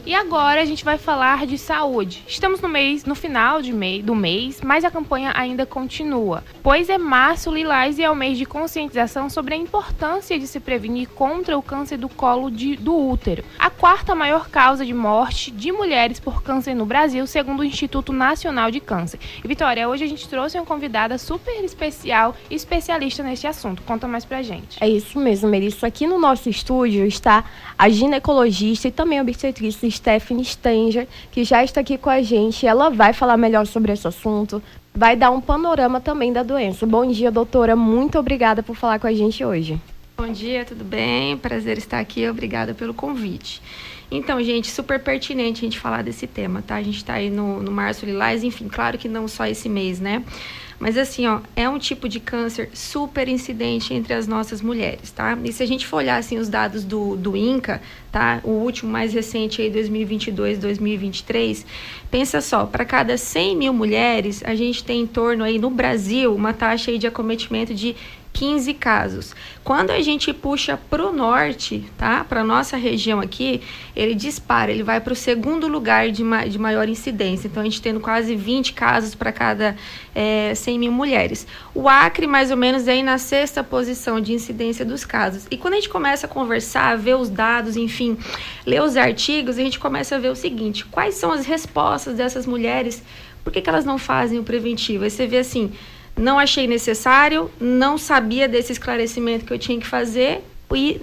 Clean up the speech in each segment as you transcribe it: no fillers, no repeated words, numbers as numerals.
E agora a gente vai falar de saúde. Estamos no final do mês, mas a campanha ainda continua, pois é Março Lilás e é o mês de conscientização sobre a importância de se prevenir contra o câncer do colo do útero, a quarta maior causa de morte de mulheres por câncer no Brasil, segundo o Instituto Nacional de Câncer. E Vitória, hoje a gente trouxe uma convidada super especial e especialista neste assunto. Conta mais pra gente. É isso mesmo, Melissa. Aqui no nosso estúdio está a ginecologista e também obstetriz Stephanie Stenger, que já está aqui com a gente. Ela vai falar melhor sobre esse assunto, vai dar um panorama também da doença. Bom dia, doutora. Muito obrigada por falar com a gente hoje. Bom dia, tudo bem? Prazer estar aqui. Obrigada pelo convite. Então, gente, super pertinente a gente falar desse tema, tá? A gente está aí no Março Lilás, enfim, claro que não só esse mês, né? Mas assim, ó, é um tipo de câncer super incidente entre as nossas mulheres, tá? E se a gente for olhar, assim, os dados do INCA, tá? O último mais recente aí, 2022, 2023, pensa só, para cada 100 mil mulheres, a gente tem em torno aí, no Brasil, uma taxa aí de acometimento de 15 casos. Quando a gente puxa para o norte, tá? Para a nossa região aqui, ele dispara, ele vai para o segundo lugar de maior incidência. Então, a gente tendo quase 20 casos para cada 100 mil mulheres. O Acre, mais ou menos, é aí na sexta posição de incidência dos casos. E quando a gente começa a conversar, ver os dados, enfim, ler os artigos, a gente começa a ver o seguinte: quais são as respostas dessas mulheres? Por que elas não fazem o preventivo? Aí você vê assim: não achei necessário, não sabia desse esclarecimento que eu tinha que fazer e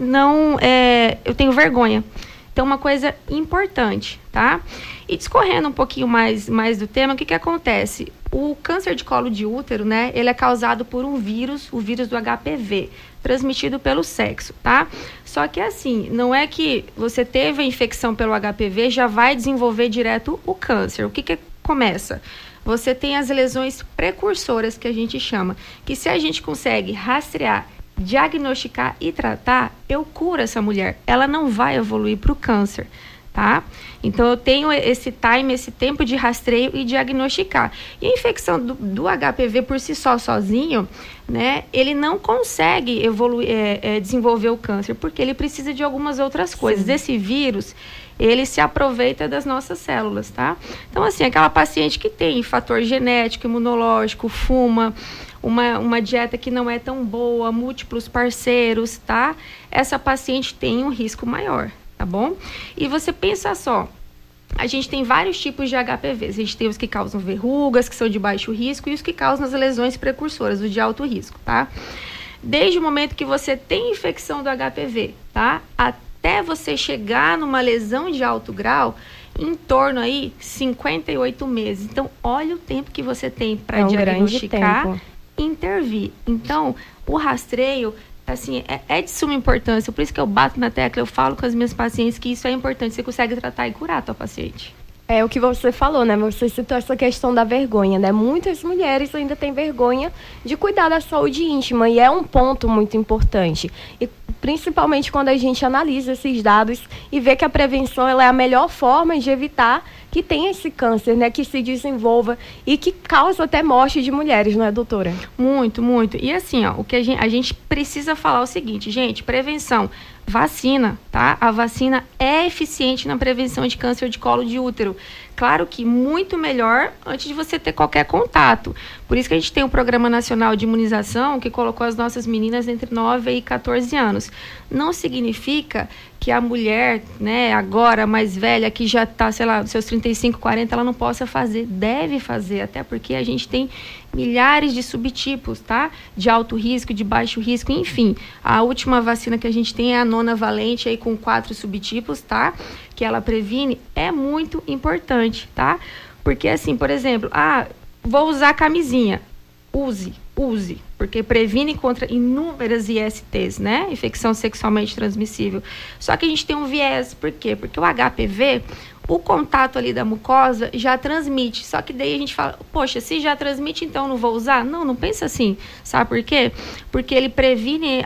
eu tenho vergonha. Então, uma coisa importante, tá? E discorrendo um pouquinho mais do tema, o que acontece? O câncer de colo de útero, né? Ele é causado por um vírus, o vírus do HPV, transmitido pelo sexo, tá? Só que assim, não é que você teve a infecção pelo HPV, já vai desenvolver direto o câncer. O que começa? Você tem as lesões precursoras, que a gente chama, que se a gente consegue rastrear, diagnosticar e tratar, eu curo essa mulher. Ela não vai evoluir para o câncer, tá? Então, eu tenho esse tempo de rastreio e diagnosticar. E a infecção do HPV por si sozinho, né, ele não consegue desenvolver o câncer, porque ele precisa de algumas outras coisas. Sim. Esse vírus, ele se aproveita das nossas células, tá? Então, assim, aquela paciente que tem fator genético, imunológico, fuma, uma dieta que não é tão boa, múltiplos parceiros, tá? Essa paciente tem um risco maior, tá bom? E você pensa só, a gente tem vários tipos de HPVs. A gente tem os que causam verrugas, que são de baixo risco, e os que causam as lesões precursoras, os de alto risco, tá? Desde o momento que você tem infecção do HPV, tá? Até você chegar numa lesão de alto grau, em torno aí 58 meses. Então, olha o tempo que você tem para diagnosticar e intervir. Então, o rastreio, assim, é de suma importância. Por isso que eu bato na tecla, eu falo com as minhas pacientes que isso é importante. Você consegue tratar e curar a tua paciente. É o que você falou, né? Você citou essa questão da vergonha, né? Muitas mulheres ainda têm vergonha de cuidar da saúde íntima, e é um ponto muito importante. E principalmente quando a gente analisa esses dados e vê que a prevenção ela é a melhor forma de evitar que tenha esse câncer, né? Que se desenvolva e que causa até morte de mulheres, não é, doutora? Muito, muito. E assim, ó, o que a gente precisa falar é o seguinte, gente: prevenção. Vacina, tá? A vacina é eficiente na prevenção de câncer de colo de útero. Claro que muito melhor antes de você ter qualquer contato. Por isso que a gente tem o Programa Nacional de Imunização, que colocou as nossas meninas entre 9 e 14 anos. Não significa que a mulher, né, agora mais velha, que já está, sei lá, nos seus 35, 40, ela não possa fazer. Deve fazer, até porque a gente tem milhares de subtipos, tá? De alto risco, de baixo risco, enfim. A última vacina que a gente tem é a nonavalente, aí com 4 subtipos, tá? Que ela previne, é muito importante, tá? Porque assim, por exemplo, vou usar camisinha. Use, porque previne contra inúmeras ISTs, né? Infecção sexualmente transmissível. Só que a gente tem um viés, por quê? Porque o HPV, o contato ali da mucosa já transmite, só que daí a gente fala, poxa, se já transmite, então não vou usar? Não pensa assim, sabe por quê? Porque ele previne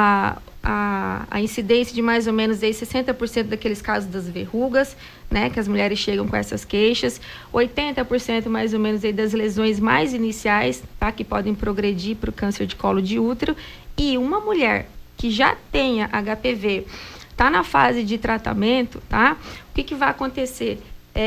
a incidência de mais ou menos aí 60% daqueles casos das verrugas, né, que as mulheres chegam com essas queixas, 80% mais ou menos aí das lesões mais iniciais, tá, que podem progredir para o câncer de colo de útero. E uma mulher que já tenha HPV, tá na fase de tratamento, tá? que vai acontecer?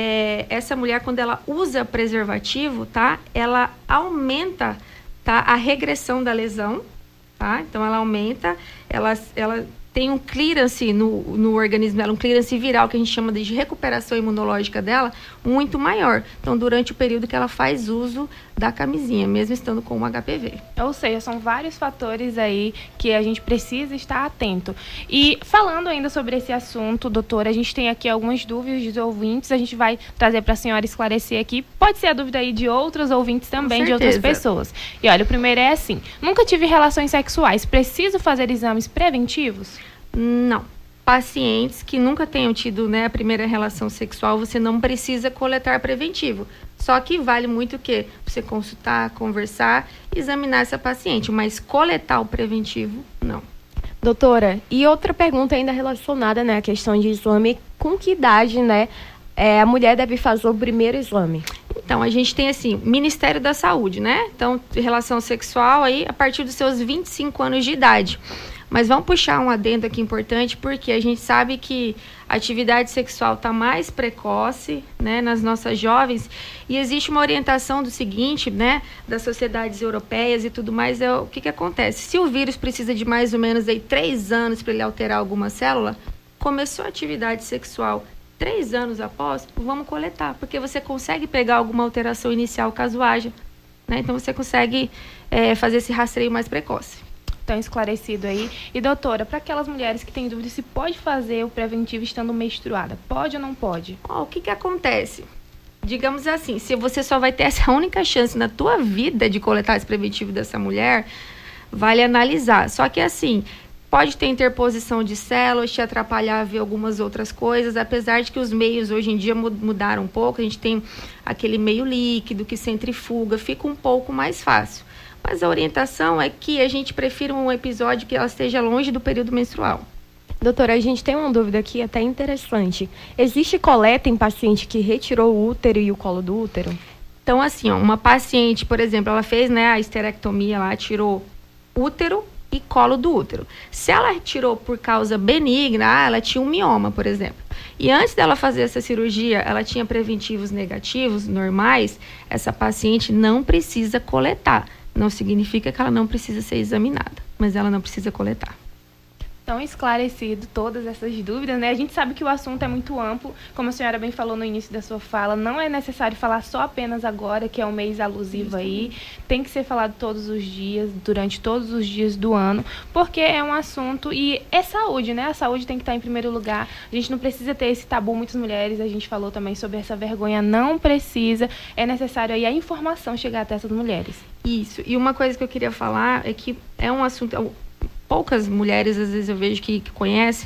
Essa mulher, quando ela usa preservativo, tá? Ela aumenta, tá? A regressão da lesão, tá? Então, ela aumenta, ela tem um clearance no organismo dela, um clearance viral, que a gente chama de recuperação imunológica dela, muito maior. Então, durante o período que ela faz uso da camisinha, mesmo estando com o HPV. Ou seja, são vários fatores aí que a gente precisa estar atento. E falando ainda sobre esse assunto, doutora, a gente tem aqui algumas dúvidas dos ouvintes, a gente vai trazer para a senhora esclarecer aqui. Pode ser a dúvida aí de outros ouvintes também, de outras pessoas. E olha, o primeiro é assim: nunca tive relações sexuais, preciso fazer exames preventivos? Não. Pacientes que nunca tenham tido, né, a primeira relação sexual, você não precisa coletar preventivo. Só que vale muito o quê? Você consultar, conversar, examinar essa paciente, mas coletar o preventivo, não. Doutora, e outra pergunta ainda relacionada, né, à questão de exame: com que idade, né, a mulher deve fazer o primeiro exame? Então, a gente tem, assim, Ministério da Saúde, né? Então, relação sexual aí a partir dos seus 25 anos de idade. Mas vamos puxar um adendo aqui importante, porque a gente sabe que a atividade sexual está mais precoce, né, nas nossas jovens, e existe uma orientação do seguinte, né, das sociedades europeias e tudo mais. O que acontece? Se o vírus precisa de mais ou menos aí 3 anos para ele alterar alguma célula, começou a atividade sexual 3 anos após, vamos coletar, porque você consegue pegar alguma alteração inicial caso haja, né? Então você consegue fazer esse rastreio mais precoce. Tão esclarecido aí. E doutora, para aquelas mulheres que têm dúvida se pode fazer o preventivo estando menstruada, pode ou não pode? O que acontece? Digamos assim, se você só vai ter essa única chance na tua vida de coletar esse preventivo dessa mulher, vale analisar. Só que assim, pode ter interposição de células, te atrapalhar a ver algumas outras coisas, apesar de que os meios hoje em dia mudaram um pouco. A gente tem aquele meio líquido que centrifuga, fica um pouco mais fácil. Mas a orientação é que a gente prefira um episódio que ela esteja longe do período menstrual. Doutora, a gente tem uma dúvida aqui até interessante. Existe coleta em paciente que retirou o útero e o colo do útero? Então, assim, uma paciente, por exemplo, ela fez, né, a esterectomia, ela tirou útero e colo do útero. Se ela retirou por causa benigna, ela tinha um mioma, por exemplo. E antes dela fazer essa cirurgia, ela tinha preventivos negativos, normais, essa paciente não precisa coletar. Não significa que ela não precisa ser examinada, mas ela não precisa coletar. Então, esclarecido todas essas dúvidas, né? A gente sabe que o assunto é muito amplo, como a senhora bem falou no início da sua fala, não é necessário falar só apenas agora, que é um mês alusivo aí, tem que ser falado todos os dias, durante todos os dias do ano, porque é um assunto e é saúde, né? A saúde tem que estar em primeiro lugar, a gente não precisa ter esse tabu, muitas mulheres, a gente falou também sobre essa vergonha, não precisa, é necessário aí a informação chegar até essas mulheres. Isso, e uma coisa que eu queria falar é que é um assunto... poucas mulheres, às vezes eu vejo que conhecem,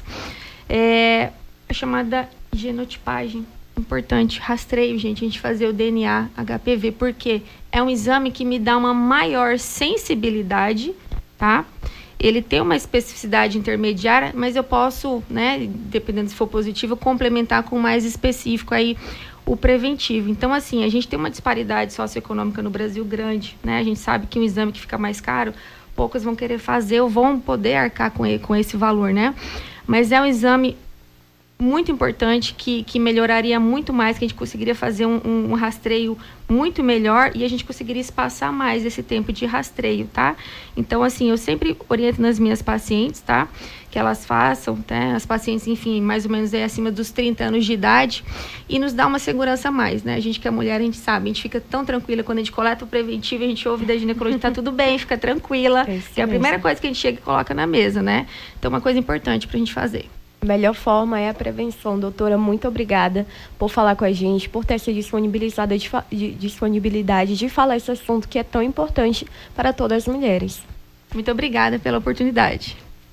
é a chamada genotipagem. Importante, rastreio, gente, a gente fazer o DNA HPV, porque é um exame que me dá uma maior sensibilidade, tá? Ele tem uma especificidade intermediária, mas eu posso, né, dependendo se for positivo, complementar com mais específico aí o preventivo. Então, assim, a gente tem uma disparidade socioeconômica no Brasil grande, né? A gente sabe que um exame que fica mais caro, poucas vão querer fazer ou vão poder arcar com esse valor, né? Mas é um exame muito importante que melhoraria muito mais, que a gente conseguiria fazer um rastreio muito melhor e a gente conseguiria espaçar mais esse tempo de rastreio, tá? Então, assim, eu sempre oriento nas minhas pacientes, tá? Que elas façam, tá? As pacientes, enfim, mais ou menos aí acima dos 30 anos de idade e nos dá uma segurança a mais, né? A gente que é mulher, a gente sabe, a gente fica tão tranquila quando a gente coleta o preventivo, a gente ouve da ginecologia, tá tudo bem, fica tranquila, que é a primeira coisa que a gente chega e coloca na mesa, né? Então, uma coisa importante pra gente fazer. A melhor forma é a prevenção. Doutora, muito obrigada por falar com a gente, por ter essa disponibilidade de falar esse assunto que é tão importante para todas as mulheres. Muito obrigada pela oportunidade.